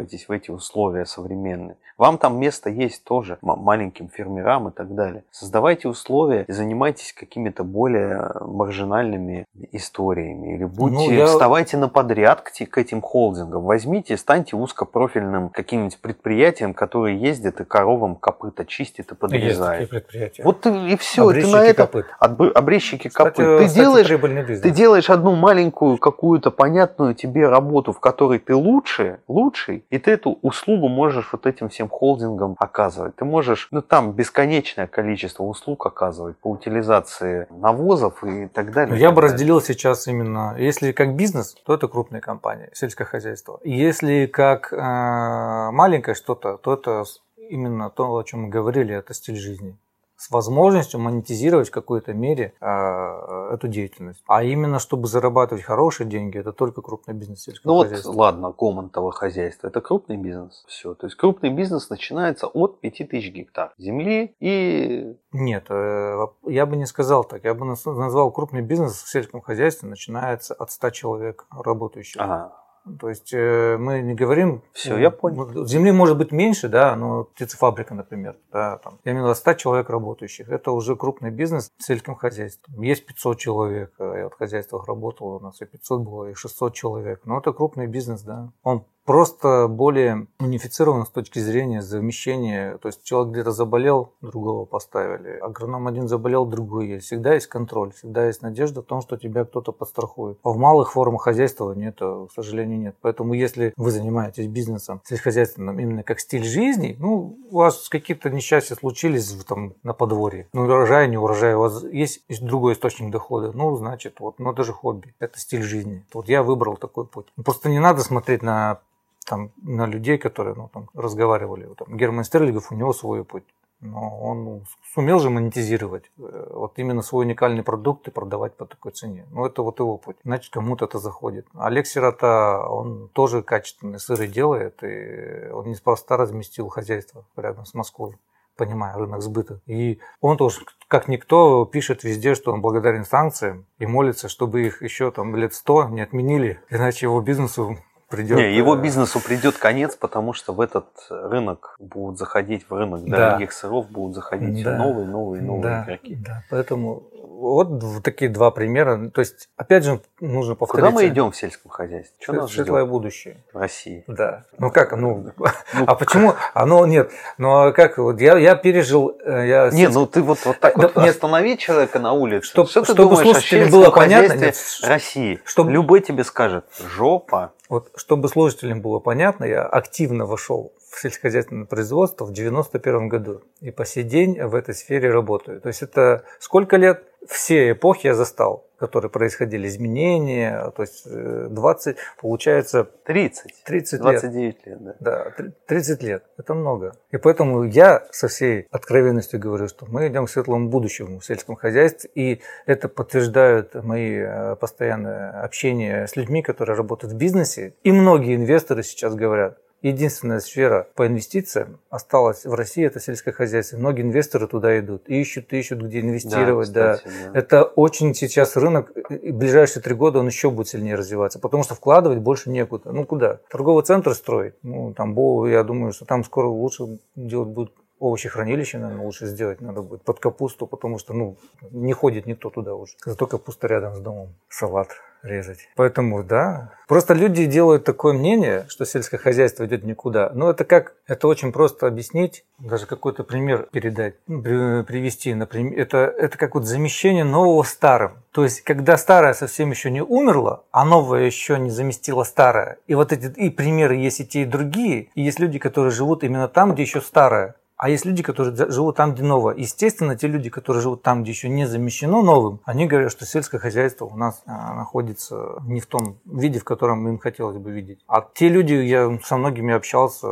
вписывайтесь в эти условия современные. Вам там место есть тоже, маленьким фермерам и так далее. Создавайте условия и занимайтесь какими-то более маржинальными историями. Или будьте, ну, я... вставайте на подряд к, к этим холдингам. Возьмите, станьте узкопрофильным каким-нибудь предприятием, которое ездит и коровам копыта чистит и подрезает. Есть такие предприятия. Вот и, и все. Обрезчики ты на это... копыт. Обрезчики кстати, копыт. Ты, кстати, делаешь, ты делаешь одну маленькую какую-то понятную тебе работу, в которой ты лучше, лучший, и ты эту услугу можешь вот этим всем холдингам оказывать. Ты можешь, ну там бесконечное количество услуг оказывать по утилизации навозов и так далее. Я так бы далее. разделил сейчас именно, если как бизнес, то это крупные компании, сельское хозяйство. Если как э, маленькое что-то, то это именно то, о чем мы говорили, это стиль жизни. С возможностью монетизировать в какой-то мере э, эту деятельность. А именно, чтобы зарабатывать хорошие деньги, это только крупный бизнес сельского ну хозяйства. Вот, ладно, гомонтовое хозяйство, это крупный бизнес. Все. То есть крупный бизнес начинается от пяти тысяч гектар земли и... Нет, э, я бы не сказал так. Я бы назвал крупный бизнес в сельском хозяйстве начинается от ста человек работающих. Ага. То есть э, мы не говорим... Все, я понял. Земли может быть меньше, да, но птицефабрика, например, да, там, я имею в виду ста человек работающих. Это уже крупный бизнес в сельском хозяйстве. Есть пятьсот человек, я в хозяйствах работал, у нас и пятьсот было, и шестьсот человек. Но это крупный бизнес, да. Он просто более унифицирован с точки зрения замещения. То есть человек где-то заболел, другого поставили. Агроном один заболел, другой есть. Всегда есть контроль, всегда есть надежда в том, что тебя кто-то подстрахует. А в малых формах хозяйства нет, к сожалению, нет. Поэтому если вы занимаетесь бизнесом сельскохозяйственным именно как стиль жизни, ну, у вас какие-то несчастья случились там на подворье. Ну, урожай, не урожай, у вас есть другой источник дохода. Ну, значит, вот, ну, это же хобби, это стиль жизни. Вот я выбрал такой путь. Просто не надо смотреть на Там, на людей, которые ну, там, разговаривали. Там, Герман Стерлигов, у него свой путь. Но он ну, сумел же монетизировать вот именно свой уникальный продукт и продавать по такой цене. Ну, это вот его путь. Значит, кому-то это заходит. Олег Сирота, он тоже качественные сыры делает, и он неспроста разместил хозяйство рядом с Москвой, понимая рынок сбыта. И он тоже, как никто, пишет везде, что он благодарен санкциям и молится, чтобы их еще там лет сто не отменили, иначе его бизнесу придет... Не, его бизнесу придет конец, потому что в этот рынок будут заходить, в рынок дорогих да. сыров будут заходить да. новые, новые, новые да. игроки. Да. Поэтому вот такие два примера. То есть, опять же, нужно повторить. Куда мы идем в сельском хозяйстве? Что нас ждет? Светлое будущее. В России. Да. Ну как, ну, ну а почему? Оно нет. Ну как, вот я, я пережил... Я... Не, ну ты вот, вот так да, вот нет. Останови человека на улице. Чтоб, что ты чтобы думаешь о сельском было хозяйстве понятно, нет, России? Чтобы... Любой тебе скажет, жопа. Вот, чтобы слушателям было понятно, я активно вошел в сельскохозяйственное производство в девяносто первом году. И по сей день в этой сфере работаю. То есть это сколько лет? Все эпохи я застал, которые происходили, изменения. То есть двадцать, получается... тридцать. тридцать двадцать девять лет. лет, да. Да, тридцать лет. Это много. И поэтому я со всей откровенностью говорю, что мы идем к светлому будущему в сельском хозяйстве. И это подтверждают мои постоянные общения с людьми, которые работают в бизнесе. И многие инвесторы сейчас говорят, единственная сфера по инвестициям осталась в России, это сельское хозяйство. Многие инвесторы туда идут, ищут, ищут, где инвестировать. Да, кстати, да. Да. Это очень сейчас рынок, в ближайшие три года он еще будет сильнее развиваться, потому что вкладывать больше некуда. Ну куда? Торговый центр строить? Ну там, я думаю, что там скоро лучше делать будет овощехранилище, наверное, лучше сделать надо будет под капусту, потому что ну не ходит никто туда уже. Зато капуста рядом с домом. Салат резать. Поэтому, да. Просто люди делают такое мнение, что сельское хозяйство идет никуда. Но это как, это очень просто объяснить, даже какой-то пример передать, привести. Например, это, это как вот замещение нового старым. То есть, когда старое совсем еще не умерло, а новое еще не заместило старое. И вот эти и примеры есть и те, и другие. И есть люди, которые живут именно там, где еще старое. А есть люди, которые живут там, где новое. Естественно, те люди, которые живут там, где еще не замещено новым, они говорят, что сельское хозяйство у нас находится не в том виде, в котором им хотелось бы видеть. А те люди, я со многими общался,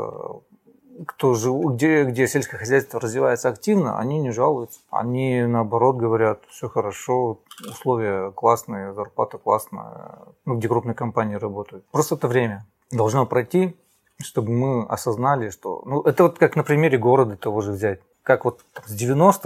кто живут, где, где сельское хозяйство развивается активно, они не жалуются. Они, наоборот, говорят, все хорошо, условия классные, зарплата классная, ну, где крупные компании работают. Просто это время должно пройти, чтобы мы осознали, что... Ну, это вот как на примере города того же взять. Как вот там, с девяностых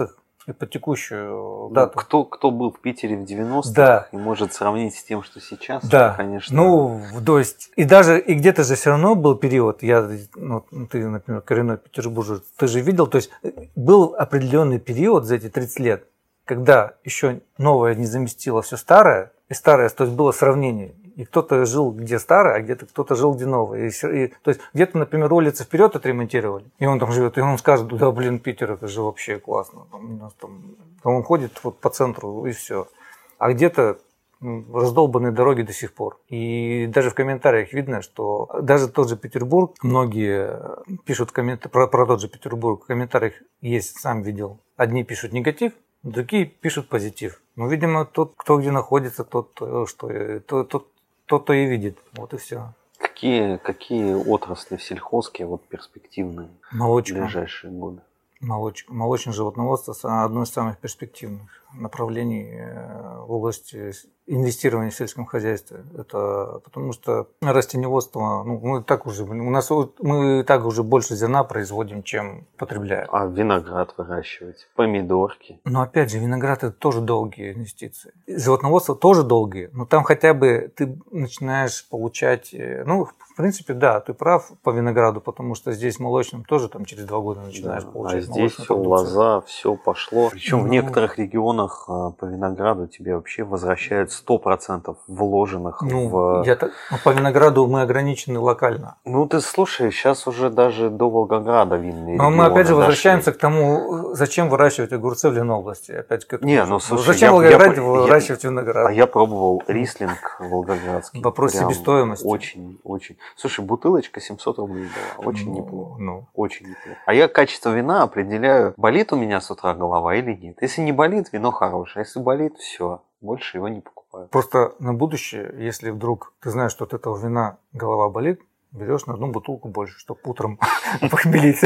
и по текущую Ну, дату. кто, кто был в Питере в девяностых Да. и может сравнить с тем, что сейчас, Да, то, конечно. ну, то есть, и даже, и где-то же все равно был период, я, ну, ты, например, коренной петербуржец, ты же видел, то есть, был определенный период за эти тридцать лет, когда еще новое не заместило все старое, и старое, то есть, было сравнение. И кто-то жил где старое, а где-то кто-то жил где новое. И, и, то есть где-то, например, улицы вперед отремонтировали, и он там живет, и он скажет: да, блин, Питер, это же вообще классно. Там, у нас там, он ходит вот по центру, и все. А где-то раздолбанные дороги до сих пор. И даже в комментариях видно, что даже тот же Петербург, многие пишут коммент... про, про тот же Петербург, в комментариях есть, сам видел, одни пишут негатив, другие пишут позитив. Ну, видимо, тот, кто где находится, тот, что, тот, тот, тот-то и видит. Вот и все. Какие, какие отрасли в сельхозке вот перспективные Молочка. в ближайшие годы? Молоч... Молочное животноводство – одно из самых перспективных направлений в области инвестирования в сельском хозяйстве. Это потому что растениеводство, ну, мы так уже, у нас мы так уже больше зерна производим, чем потребляем. А виноград выращивать, помидорки. Но опять же, виноград – это тоже долгие инвестиции. Животноводство тоже долгие, но там хотя бы ты начинаешь получать, ну, в принципе, да, ты прав по винограду, потому что здесь молочным тоже там через два года начинаешь Да, получать. а здесь все лоза, все пошло. Причем ну, в некоторых регионах по винограду тебе вообще возвращают сто процентов вложенных ну, в... Я так, ну, по винограду мы ограничены локально. Ну ты слушай, сейчас уже даже до Волгограда винные Но мы опять же дошли. возвращаемся к тому, зачем выращивать огурцы в Ленобласти. Опять к этому. Не, ну слушай, зачем я, в Волгограде я, выращивать я, виноград? А я пробовал рислинг волгоградский. Вопрос себестоимости. Очень, очень. Слушай, бутылочка семьсот рублей была. Очень ну, неплохо. Ну. Очень неплохо. А я качество вина определяю, болит у меня с утра голова или нет. Если не болит, вино хорошее. А если болит, все. Больше его не покупаю. Просто на будущее, если вдруг ты знаешь, что от этого вина голова болит, берешь на одну бутылку больше, чтобы утром похмелиться.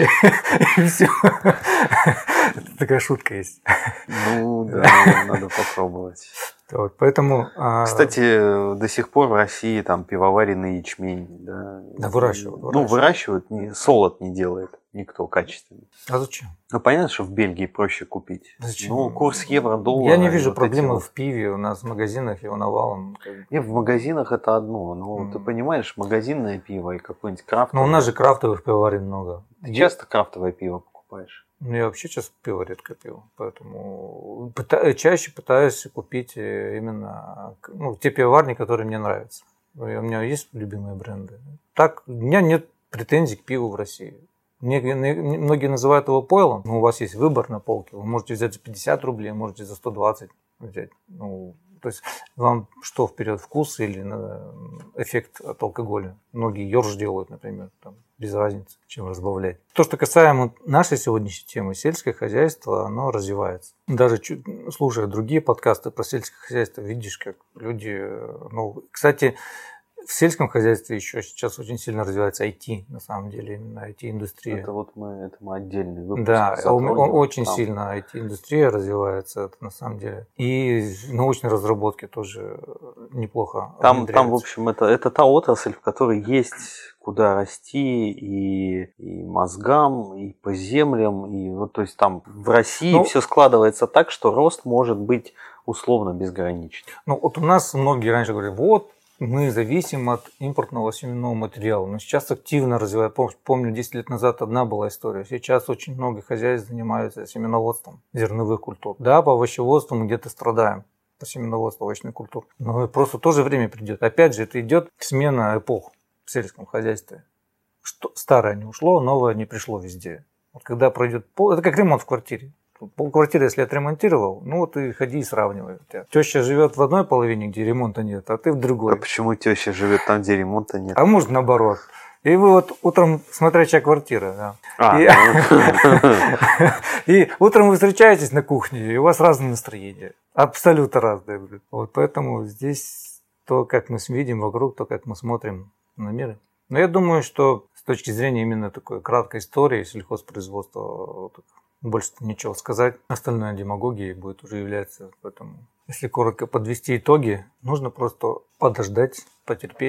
И все. Такая шутка есть. Ну да, надо попробовать. Вот, поэтому, кстати, до сих пор в России там пивоваренный ячмень, да, да выращивают, выращивают. Ну выращивают, не, солод не делает никто качественный. А зачем? Ну понятно, что в Бельгии проще купить. Зачем? Ну курс евро-доллара. Я не вижу вот проблемы вот... в пиве, у нас в магазинах его навалом. Не, в магазинах это одно, но mm. ты понимаешь, магазинное пиво и какое-нибудь крафтовое. Но у нас же крафтовых пивоварен много. Ты часто крафтовое пиво покупаешь? Ну, я вообще сейчас пиво редко пил, поэтому пыта... чаще пытаюсь купить именно ну, те пивоварни, которые мне нравятся. У меня есть любимые бренды. Так, у меня нет претензий к пиву в России. Мне, многие называют его пойлом, но у вас есть выбор на полке. Вы можете взять за пятьдесят рублей, можете за сто двадцать взять. Ну, то есть вам что вперед, вкус или эффект от алкоголя? Многие ёрш делают, например, там, без разницы, чем разбавлять. То, что касаемо нашей сегодняшней темы, сельское хозяйство, оно развивается. Даже чуть, слушая другие подкасты про сельское хозяйство, видишь, как люди... Ну, кстати, в сельском хозяйстве еще сейчас очень сильно развивается ай ти, на самом деле, именно ай ти-индустрия. Это вот мы, это мы отдельный выпуск. Да, очень там. сильно ай ти-индустрия развивается, это на самом деле. И научные разработки тоже неплохо Там, там в общем, это, это та отрасль, в которой есть куда расти и, и мозгам, и по землям. И, вот, то есть там в России ну, все складывается так, что рост может быть условно безграничен. Ну вот у нас многие раньше говорили, вот, мы зависим от импортного семенного материала. Но сейчас активно развивают. Помню, десять лет назад одна была история. Сейчас очень много хозяйств занимаются семеноводством зерновых культур. Да, по овощеводству мы где-то страдаем. По семеноводству овощных культур. Но просто тоже время придет. Опять же, это идет смена эпох в сельском хозяйстве. Что старое не ушло, новое не пришло везде. Вот когда пройдет пол... Это как ремонт в квартире. Полквартиры, если отремонтировал, ну вот и ходи и сравнивай. Теща живет в одной половине, где ремонта нет, а ты в другой. А почему теща живет там, где ремонта нет? А может наоборот. И вы вот утром, смотря чья квартира, да. А, и... и утром вы встречаетесь на кухне, и у вас разное настроение. Абсолютно разное. Вот поэтому здесь то, как мы видим вокруг, то, как мы смотрим на мир. Но я думаю, что с точки зрения именно такой краткой истории сельхозпроизводства больше ничего сказать. Остальное демагогией будет уже являться. Поэтому, если коротко подвести итоги, нужно просто подождать, потерпеть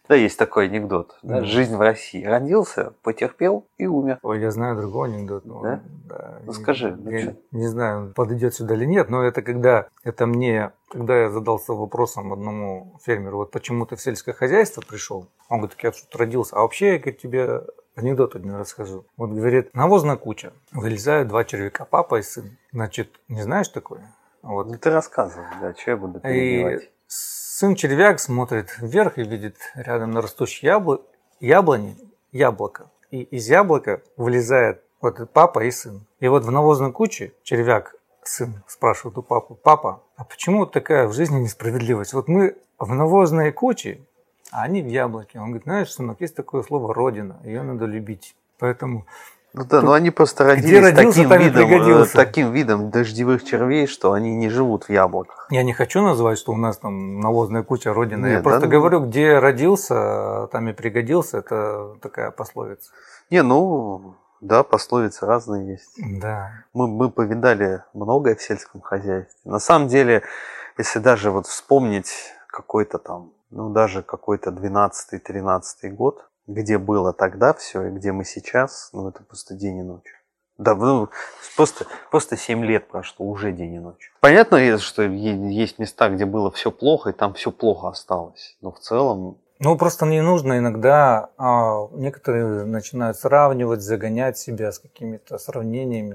Да, есть такой анекдот. Да? Да. Жизнь в России. Родился, потерпел и умер. Ой, я знаю другой анекдот. Но, Да? да, Ну скажи. Ну, я что? не знаю, подойдет сюда или нет, но это когда это мне, когда я задался вопросом одному фермеру, вот почему ты в сельское хозяйство пришел, он говорит, я тут родился, а вообще я говорит, тебе анекдот один расскажу. Вот говорит, навозная куча, вылезают два червяка, папа и сын. Значит, не знаешь такое? Вот. Ну ты рассказывай, да, что я буду перебивать. И сын-червяк смотрит вверх и видит рядом на растущей ябло... яблоне яблоко. И из яблока вылезает вот папа и сын. И вот в навозной куче червяк, сын, спрашивает у папы, папа, а почему вот такая в жизни несправедливость? Вот мы в навозной куче, а они в яблоке. Он говорит, знаешь, сынок, есть такое слово «родина», ее надо любить. Поэтому... Ну да, Тут но они просто где родились родился, таким там и видом, э, пригодился. таким видом дождевых червей, что они не живут в яблоках. Я не хочу назвать, что у нас там навозная куча родина. Нет, Я просто да, ну- говорю, где родился, там и пригодился. Это такая пословица. Не, ну, да, пословицы разные есть. Да. Мы, мы повидали многое в сельском хозяйстве. На самом деле, если даже вот вспомнить какой-то там, ну даже какой-то двенадцатый-тринадцатый год, где было тогда все и где мы сейчас, ну это просто день и ночь. Да, ну, просто, просто семь лет прошло, уже день и ночь. Понятно, что есть места, где было все плохо, и там все плохо осталось. Но в целом... Ну, просто не нужно иногда, а, некоторые начинают сравнивать, загонять себя с какими-то сравнениями.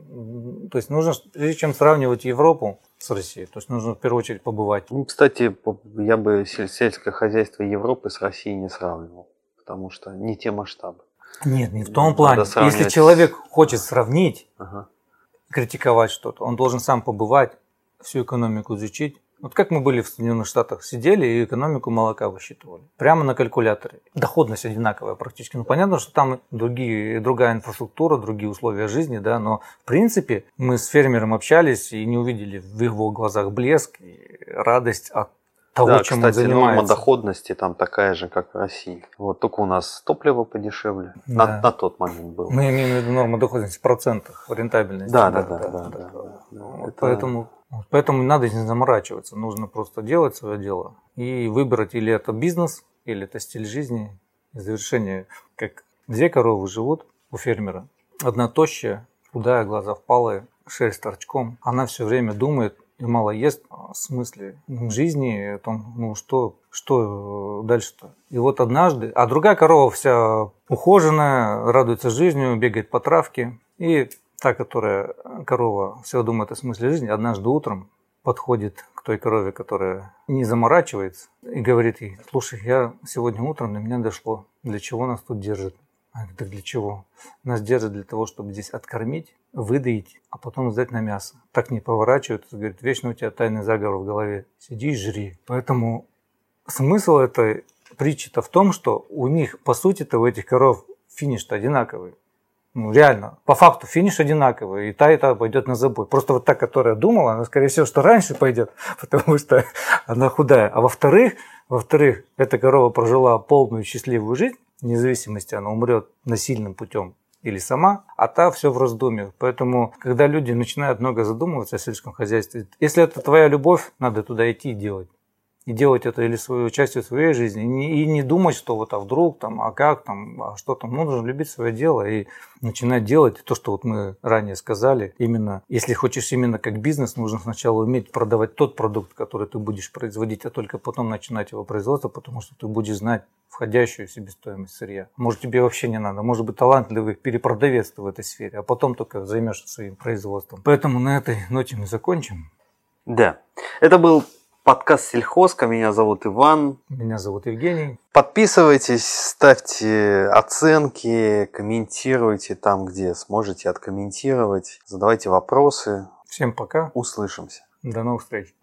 Там. То есть нужно, прежде чем сравнивать Европу с Россией, то есть нужно в первую очередь побывать. Ну, кстати, я бы сельское хозяйство Европы с Россией не сравнивал, потому что не те масштабы. Нет, не в том Надо плане. сравнивать Если с- человек хочет сравнить, Ага. критиковать что-то, он должен сам побывать, всю экономику изучить. Вот как мы были в Соединенных Штатах, сидели и экономику молока высчитывали. Прямо на калькуляторе. Доходность одинаковая практически. Ну, понятно, что там другие, другая инфраструктура, другие условия жизни, да, но в принципе мы с фермером общались и не увидели в его глазах блеск и радость от того, Да, чем он кстати, норма занимается. доходности там такая же, как в России. Вот только у нас топливо подешевле. Да. На, на тот момент было. Мы имеем в виду норму доходности в процентах, рентабельности. Да, да, да, да, да, да, да. Вот Это- Поэтому, вот поэтому не надо не заморачиваться. Нужно просто делать свое дело и выбрать, или это бизнес, или это стиль жизни. И завершение, как две коровы живут у фермера. Одна тощая, худая, глаза впалые, шерсть торчком. Она все время думает и мало ест о смысле жизни, о том, ну что, что дальше-то. И вот однажды, а другая корова вся ухоженная, радуется жизнью, бегает по травке. И та, которая корова все думает о смысле жизни, однажды утром подходит к той корове, которая не заморачивается, и говорит ей, слушай, я сегодня утром до меня дошло, для чего нас тут держат. Она говорит, так для чего? Нас держат для того, чтобы здесь откормить, выдоить, а потом сдать на мясо. Так не поворачиваются, говорит, вечно у тебя тайный заговор в голове. Сиди и жри. Поэтому смысл этой притчи-то в том, что у них, по сути-то, у этих коров финиш-то одинаковый. Ну, реально, по факту финиш одинаковый, и та, и та пойдет на забой. Просто вот та, которая думала, она, скорее всего, что раньше пойдет, потому что она худая. А во-вторых, во-вторых, эта корова прожила полную счастливую жизнь, вне зависимости, она умрет насильным путем или сама, а та все в раздумьях. Поэтому, когда люди начинают много задумываться о сельском хозяйстве, если это твоя любовь, надо туда идти и делать. И делать это или свою частью своей жизни, и не, и не думать, что вот а вдруг, там, а как, там, а что там. Ну, нужно любить свое дело и начинать делать то, что вот мы ранее сказали. Именно, если хочешь именно как бизнес, нужно сначала уметь продавать тот продукт, который ты будешь производить, а только потом начинать его производство, потому что ты будешь знать входящую себестоимость сырья. Может, тебе вообще не надо, может быть, талантливый перепродавец ты в этой сфере, а потом только займешься своим производством. Поэтому на этой ноте мы закончим. Да. Это был подкаст Сельхозка. Меня зовут Иван. Меня зовут Евгений. Подписывайтесь, ставьте оценки, комментируйте там, где сможете откомментировать. Задавайте вопросы. Всем пока. Услышимся. До новых встреч.